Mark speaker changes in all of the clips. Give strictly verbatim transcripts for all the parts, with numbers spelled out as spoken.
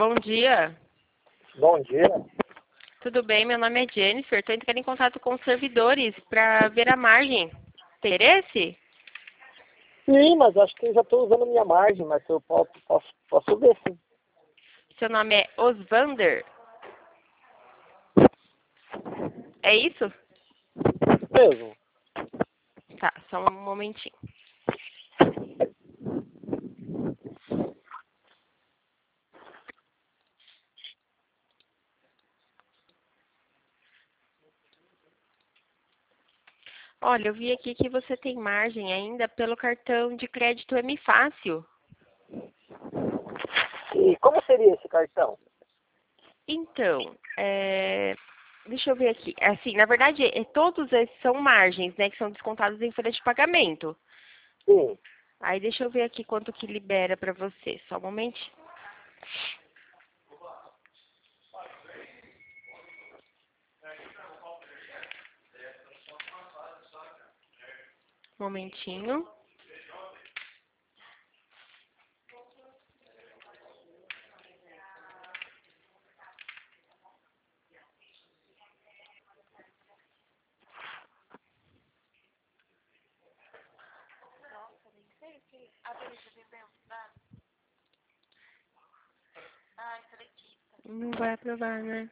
Speaker 1: Bom dia.
Speaker 2: Bom dia.
Speaker 1: Tudo bem? Meu nome é Jennifer. Estou entrando em contato com os servidores para ver a margem. Tem interesse?
Speaker 2: Sim, mas acho que eu já estou usando minha margem, mas eu posso, posso, posso ver sim.
Speaker 1: Seu nome é Osvander? É isso?
Speaker 2: Mesmo.
Speaker 1: Tá, só um momentinho. Olha, eu vi aqui que você tem margem ainda pelo cartão de crédito M Fácil.
Speaker 2: E como seria esse cartão?
Speaker 1: Então, é... deixa eu ver aqui. Assim, na verdade, é, todos esses são margens, né, que são descontados em folha de pagamento.
Speaker 2: Sim.
Speaker 1: Aí deixa eu ver aqui quanto que libera para você. Só um momentinho. Um momentinho. Não vai aprovar, né?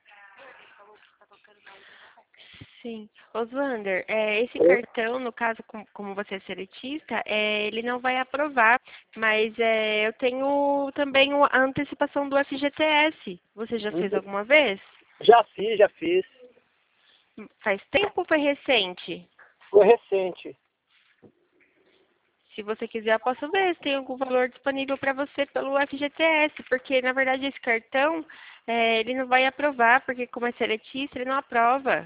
Speaker 1: Sim. Osvander, é, esse
Speaker 2: Eu-
Speaker 1: cartão, no caso, com- como você é seletista, é, ele não vai aprovar, mas é, eu tenho também o- a antecipação do F G T S. Você já fez alguma vez?
Speaker 2: Já fiz, já fiz.
Speaker 1: Faz tempo ou foi recente?
Speaker 2: Foi recente.
Speaker 1: Se você quiser, eu posso ver se tem algum valor disponível para você pelo F G T S, porque, na verdade, esse cartão, é, ele não vai aprovar, porque como é seletista, ele não aprova.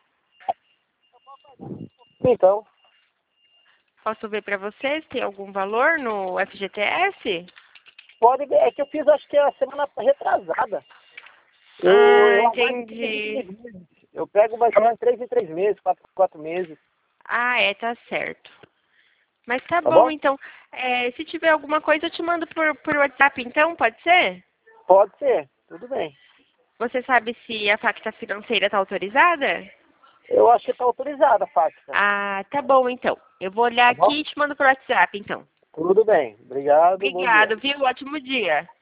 Speaker 2: Então,
Speaker 1: Posso ver para você se tem algum valor no F G T S?
Speaker 2: pode ver. É que eu fiz acho que a semana retrasada. Eu,
Speaker 1: Ah,
Speaker 2: eu aguardo de três em
Speaker 1: entendi.
Speaker 2: três meses. Eu pego mais ou menos três em três meses, quatro em quatro meses.
Speaker 1: Ah, é, tá certo. Mas tá
Speaker 2: Tá
Speaker 1: bom,
Speaker 2: bom?
Speaker 1: então. É, se tiver alguma coisa, eu te mando por, por WhatsApp, então, pode ser?
Speaker 2: Pode ser. Tudo bem.
Speaker 1: Você sabe se a facta financeira está autorizada?
Speaker 2: Eu acho que está autorizada a faxa.
Speaker 1: Ah, tá bom, então. Eu vou olhar
Speaker 2: Tá bom?
Speaker 1: aqui e te mando por WhatsApp, então.
Speaker 2: Tudo bem. Obrigado. Bom dia.
Speaker 1: Obrigado, viu? Ótimo dia.